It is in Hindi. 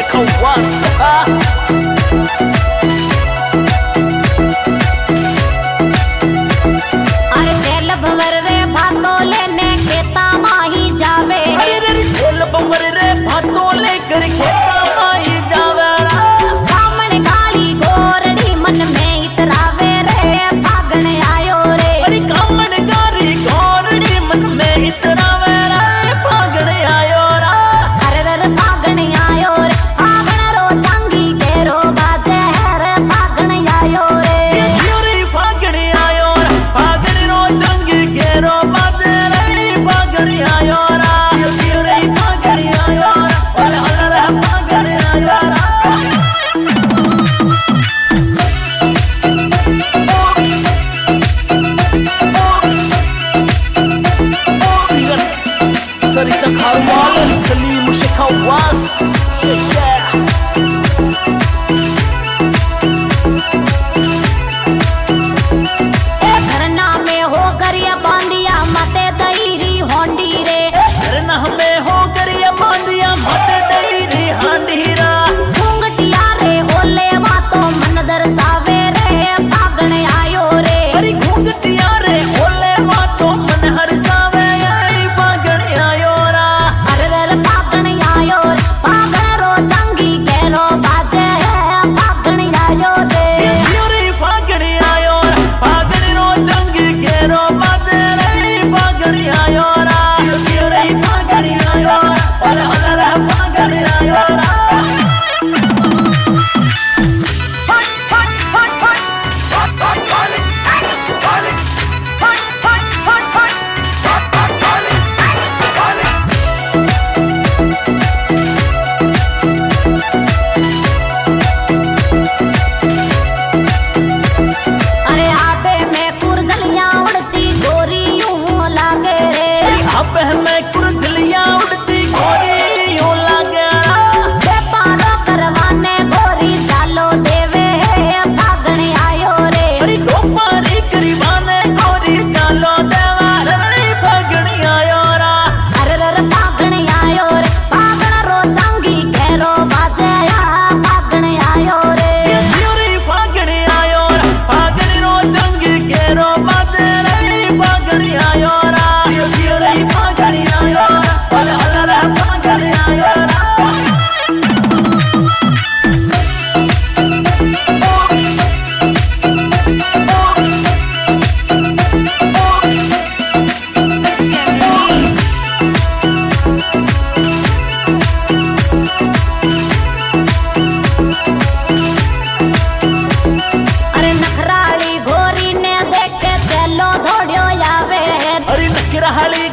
Mushika Wasa. अरे जेल भंवर रे भातो लेने खेता माही जावे। अरे रे जेल भंवर रे भातो लेकर खेता माही जावे। कामण काली गोरड़ी मन में इतरावे रे फागण आयो रे। अरे कामण काली गोरड़ी मन में इतरावे रे फागण आयो रा। अरे रे फागण आयो रे फागण रो चांगी के रो बाजे रे फागण आयो रे। रे फागण आयो रा फागण रो चांगी के रो बाजे रे फागण आयो रा। रे फागण आयो रा अरे अरे फागण आयो रा। Sarita Kharwal, Salim Mushika Was. धरना में हो गरिया बांधिया मते दईरी होंडी रे। धरना में हो गरिया बांधिया मते दईरी हांडी रा। घूंघटिया रे ओले बातो मन दर्शावे रे फागण आयो रे। अरे घूंघटिया रे ओले बातो मन हरसावे फागण आयो रा। अरे रे फागण आयो रे फागण रो चांगी के रो बाजे फागण आयो रे। रे फागण आयो रा फागण रो चांगी के रो बाजे रे फागण आयो रा। रे फागण आयो रा अरे अरे फागण आयो रा। अरे आबे में कुरझलियां उड़ती गोरी यूं लागे रे। अब मैं कुरझलियां उड़ती गोरी यूं लागे। व्यापारो करवाने गोरी चालो देवे फागण आयो रे। अरे दोपारी करीबाने गोरी चालो देवा रे फागण आयो रा। अरे रे फागण आयो रे फागण रो चांगी के रो बाजे फागण आयो रे। रे फागण आयो रा फागण रो चांगी के रो बाजे रे फागण आयो रा। रे फागण आयो रा अरे अरे फागण आयो रा। अरे नखराली गोरी ने देख के चलो दौड़ियो आवे। अरे नखराली